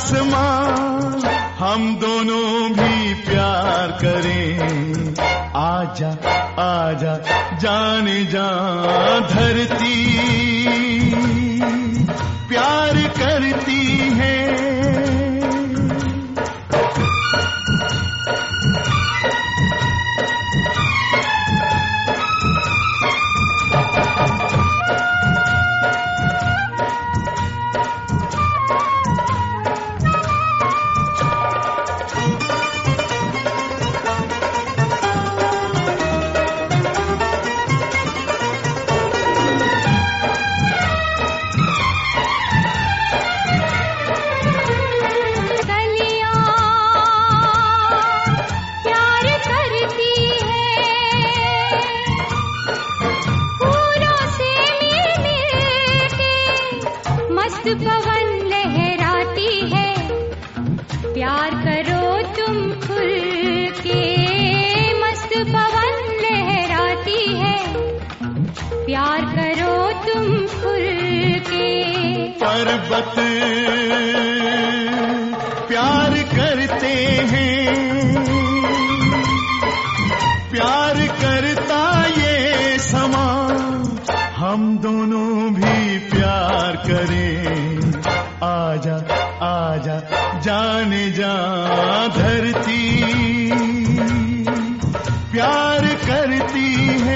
आसमां हम दोनों भी प्यार करें। आजा आजा जाने जा धरती प्यार करती है। पवन लहराती है, प्यार करो तुम खुल के। मस्त पवन लहराती है, प्यार करो तुम खुल के। पर्वत प्यार करते हैं, प्यार करता ये समा। हम दोनों भी प्यार करें। आजा आजा जाने जा धरती प्यार करती है।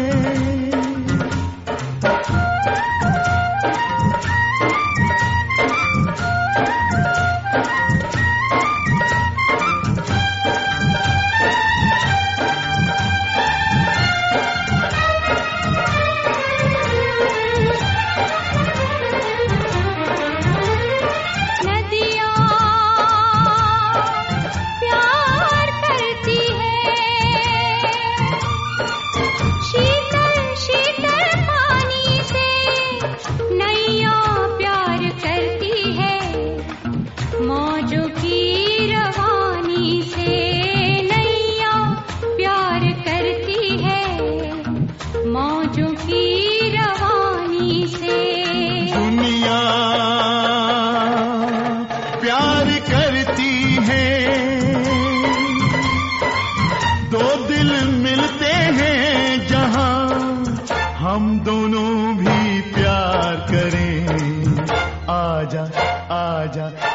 मौजों की रवानी से नैया प्यार करती है, मौजों की रवानी से। दुनिया प्यार करती है, दो दिल मिलते हैं जहां। हम दोनों भी प्यार करें। आजा आजा